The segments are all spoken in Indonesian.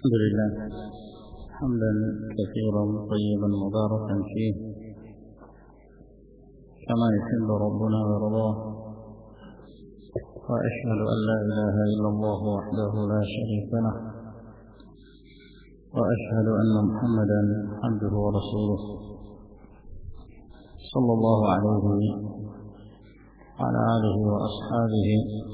الحمد لله حمدا كثيرا طيبا مباركا فيه كما يحب ربنا ويرضاه، وأشهد أن لا إله إلا الله وحده لا شريك له، وأشهد أن محمدا عبده ورسوله صلى الله عليه وعلى آله وأصحابه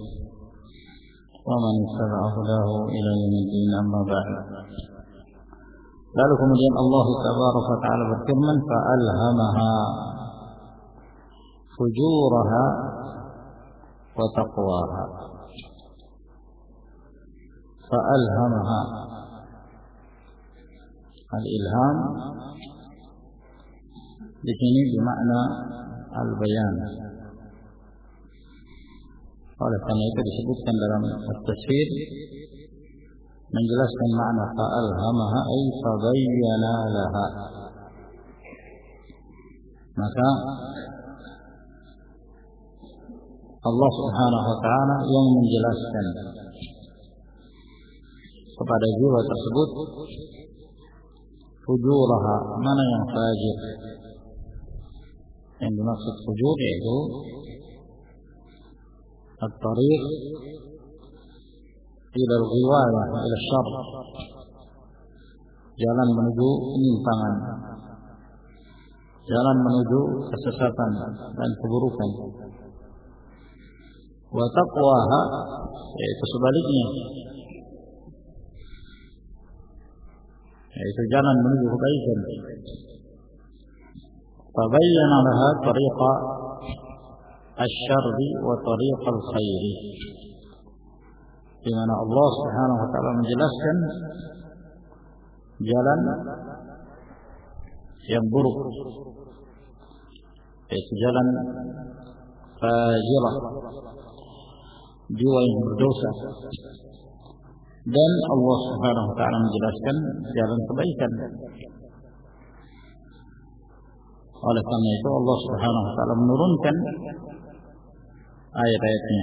ومن اتبع هداه إلى يوم الدين. أما بعد. Lalu kemudian Allah Tabaraka wa Ta'ala berfirman, فَأَلْهَمَهَا فُجُورَهَا وَتَقْوَاهَا. فَأَلْهَمَهَا, al-ilham di sini bermakna al-bayan. Oleh karena itu disebutkan dalam at-tafsir menjelaskan makna fa'alhamaha ay fabayyana laha. Maka Allah Subhanahu wa ta'ala yang menjelaskan kepada jiwa tersebut fujuraha, mana yang fajir. Yang dimaksud fujur yaitu at-tariq ila al-ghiwayah ila syarr, jalan menuju penyimpangan, jalan menuju kesesatan dan keburukan. Wa taqwaha, yaitu sebaliknya, yaitu jalan menuju kebaikan. Fabayyana laha tariqa asy-syarri wa tariqal khairi, di mana Allah Subhanahu wa ta'ala menjelaskan jalan yang buruk, yaitu jalan fajirah, jiwa yang berdosa, dan Allah Subhanahu wa ta'ala menjelaskan jalan kebaikan. Oleh karena itu Allah Subhanahu wa ta'ala menurunkan ayat-ayatnya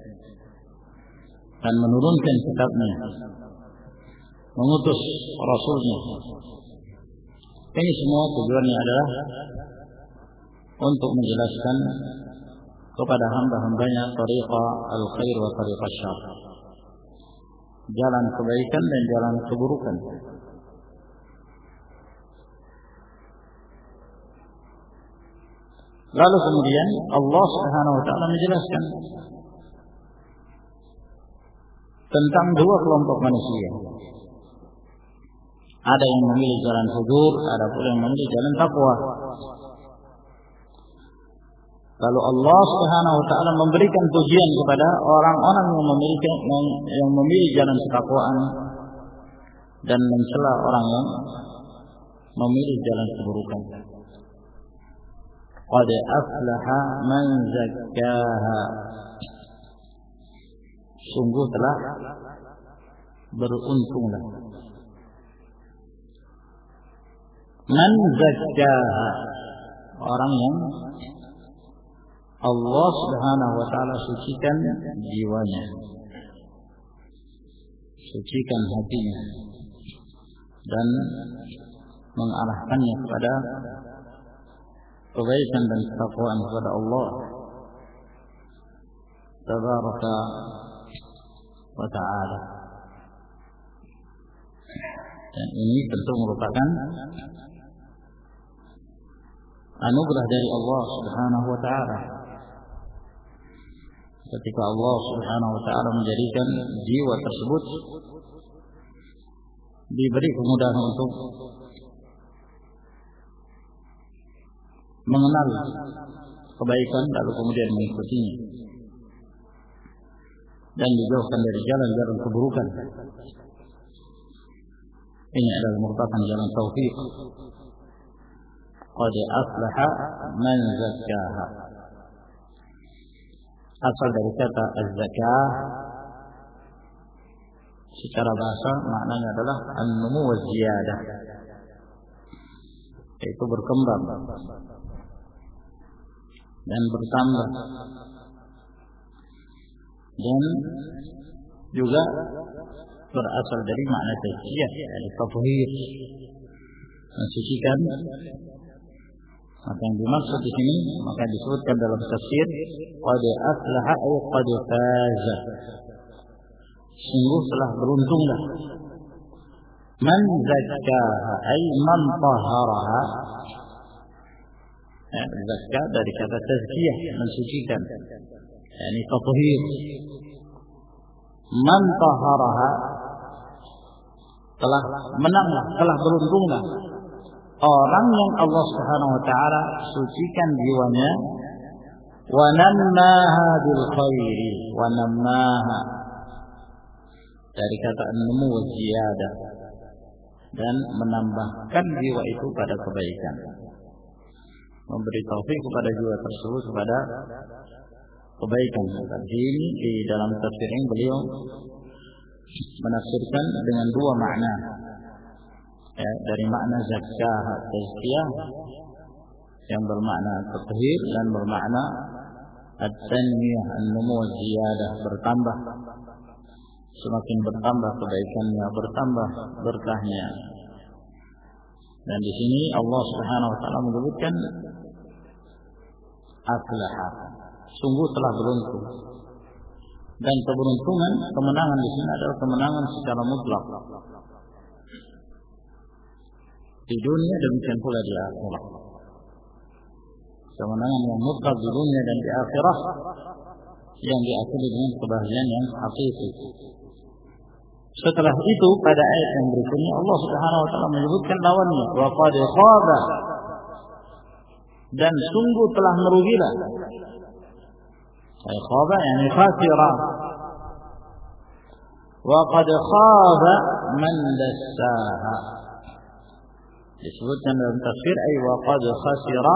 dan menurunkan kitabnya, mengutus rasulnya. Ini semua tujuannya adalah untuk menjelaskan kepada hamba-hambanya tariqa al-khair wa tariqa syarr, jalan kebaikan dan jalan keburukan. Lalu kemudian Allah Subhanahu wa ta'ala menjelaskan tentang dua kelompok manusia. Ada yang memilih jalan fujur, ada pula yang memilih jalan takwa. Lalu Allah Subhanahu wa ta'ala memberikan pujian kepada orang-orang yang memilih jalan ketakwaan dan mencela orang yang memilih jalan keburukan. Qad aflaha man zakkaha, sungguh telah beruntunglah man zakkaha, orang yang Allah Subhanahu wa ta'ala sucikan jiwanya, sucikan hatinya, dan mengarahkannya kepada kebaikan dan ketakwaan kepada Allah Tabaraka wa ta'ala. Dan ini tentu merupakan anugerah dari Allah Subhanahu wa ta'ala, ketika Allah Subhanahu wa ta'ala menjadikan jiwa tersebut diberi kemudahan untuk mengenal kebaikan lalu kemudian mengikutinya, dan dijauhkan dari jalan-jalan keburukan. Ini adalah merupakan jalan taufik. Qad aflaha man zakkaha, asal dari kata az-zakah secara bahasa maknanya adalah an-numu wa ziyadah, yaitu berkembang dan bertambah, dan juga berasal dari makna tazkiyah, yakni tathhir, mensucikan. Maka yang dimaksud di sini maka disebutkan dalam tafsir qad aflaha ay qad faza, sungguh telah beruntunglah. Man zakkaha ay man tahharaha, zakka dari kata tazkiyah, mensucikan, yakni tathhir. Man tahharaha, telah menanglah, telah beruntunglah orang yang Allah Subhanahu wa taala sucikan jiwanya. Wa nammaha bil khairi, wa nammaha dari kata an-numu wa ziyadah, dan menambahkan jiwa itu pada kebaikan, memberi taufik kepada jiwa tersebut kepada kebaikan. Tadi ini di dalam tafsir ini beliau menafsirkan dengan dua makna, ya, dari makna zakah tazkiyah yang bermakna tathhir dan bermakna at-tanmiyah an-numu wa ziyadah, bertambah, semakin bertambah kebaikannya, bertambah berkahnya. Dan di sini Allah Subhanahu wa taala menyebutkan aflaha, sungguh telah beruntung. Dan keberuntungan, kemenangan di sini adalah kemenangan secara mutlak di dunia, demikian pula di akhirat. Kemenangan yang mutlak di dunia dan di akhirat yang diakhiri dengan kebahagiaan yang hakiki. Setelah itu pada ayat yang berikutnya Allah Subhanahu wa taala menyebutkan lawannya, wa qad khaba, dan sungguh telah merugilah. Khaba yani khasira. Wa qad khaba man dassaha, disebutkan dalam tafsir ay wa qad khasira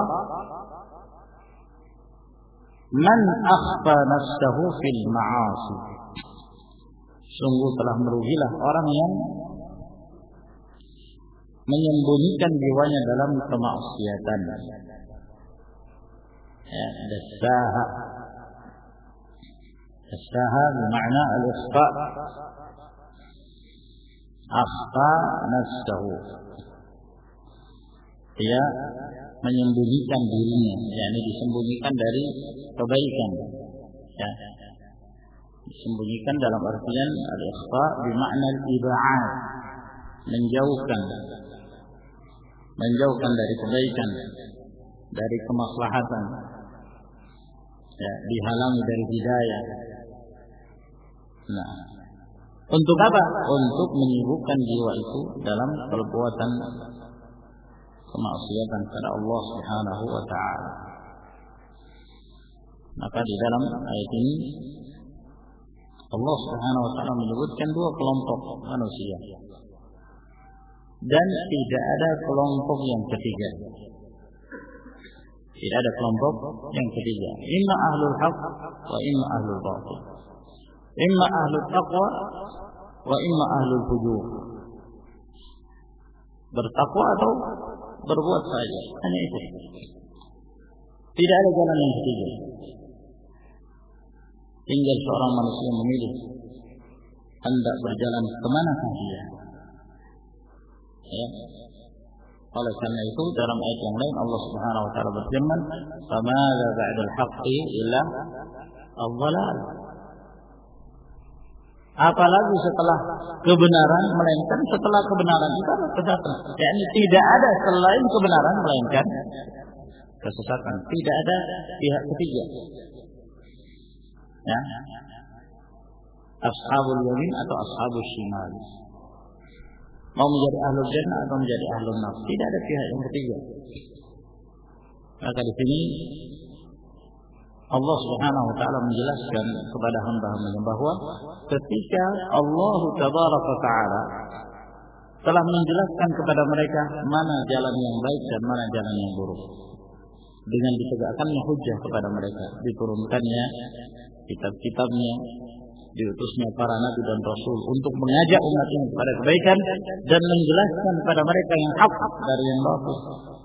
man akhfa nafsahu fil ma'asi, sungguh telah merugilah orang yang menyembunyikan jiwanya dalam kemaksiatan. Ya, dassaha, dassaha bermakna al-ikhfa, akhfa nafsahu, dia menyembunyikan dirinya, yakni disembunyikan dari kebaikan, ya, disembunyikan dalam artian al-ikhfa bermakna al-ib'ad, menjauhkan dari kebaikan, dari kemaslahatan, ya, dihalangi dari hidayah. Nah, untuk apa? Untuk menyibukkan jiwa itu dalam perbuatan kemaksiatan kepada Allah Subhanahu wa taala. Maka di dalam ayat ini Allah Subhanahu wa taala menyebutkan dua kelompok manusia, dan tidak ada kelompok yang ketiga. Tidak ada kelompok yang ketiga. Imma ahlul haq wa imma ahlul batil. Imma ahlul taqwa wa imma ahlul fujur. Bertakwa atau berbuat saja, hanya itu. Tidak ada jalan yang ketiga. Tinggal seorang manusia memilih hendak berjalan kemanakah dia. Ya. Oleh karena itu dalam ayat yang lain Allah Subhanahu wa taala berfirman, "Famadza ba'dal haqqi illa adh-dhalal." Apalagi setelah kebenaran, melainkan setelah kebenaran itu adalah kesesatan. Yani tidak ada selain kebenaran melainkan kesesatan. Tidak ada pihak ketiga. Ya. Ashabul yamin atau ashabul shimal. Mau menjadi ahlul jannah atau menjadi ahlul nar, tidak ada pihak yang ketiga. Maka di sini Allah Subhanahu wa taala menjelaskan kepada hamba-hambanya bahwa ketika Allah Tabaraka wa taala telah menjelaskan kepada mereka mana jalan yang baik dan mana jalan yang buruk, dengan ditegakkannya hujjah kepada mereka, diturunkannya kitab-kitabnya, diutusnya para nabi dan rasul untuk mengajak umat ini kepada kebaikan dan menjelaskan kepada mereka yang hak dari yang batil.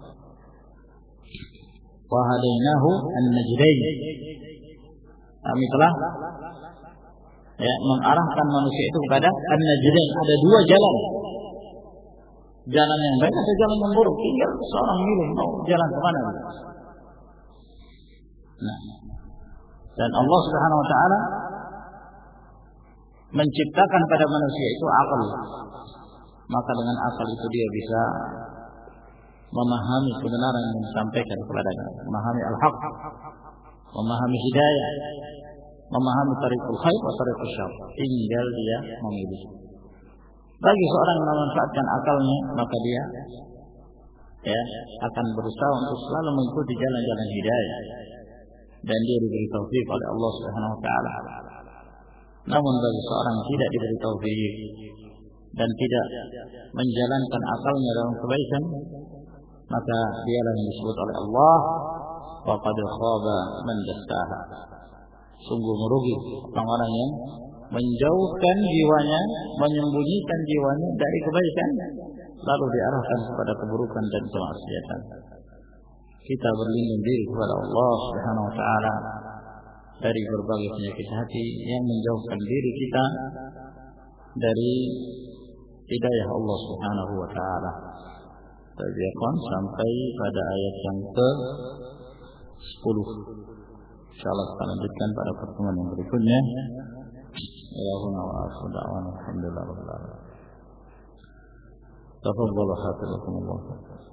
Wa hadainahu an-najdain. Kami telah ya, mengarahkan manusia itu kepada an-najdain. Ada dua jalan. Jalan yang baik atau jalan yang buruk. Tinggal seorang milih mau jalan kemana. Nah, dan Allah Subhanahu Wa Taala menciptakan pada manusia itu akal. Maka dengan akal itu dia bisa memahami kebenaran yang disampaikan kepadanya, memahami al-haq, memahami hidayah, memahami tariqul khair wa tariqul syarr. Tinggal dia memilih. Bagi seorang yang memanfaatkan akalnya, maka dia akan berusaha untuk selalu mengikuti jalan-jalan hidayah, dan dia diberi taufik oleh Allah Subhanahu Wa Taala. Namun bagi seorang yang tidak diberi taufik dan tidak menjalankan akalnya dalam kebaikan, maka dialah yang disebut oleh Allah wa qad khaba man dassaha. Sungguh merugi orang-orang yang menjauhkan jiwanya, menyembunyikan jiwanya dari kebaikan, lalu diarahkan kepada keburukan dan kemaksiatan. Kita berlindung diri kepada Allah Subhanahu Wa Taala dari berbagai penyakit hati yang menjauhkan diri kita dari hidayah Allah Subhanahu Wa Taala. Tabiqan sampai pada ayat yang ke-10. Insyaallah kita lanjutkan pada pertemuan yang berikutnya. Allahumma wa alhamdulillah rabbil alamin. Tafadhalu hafizakumullah.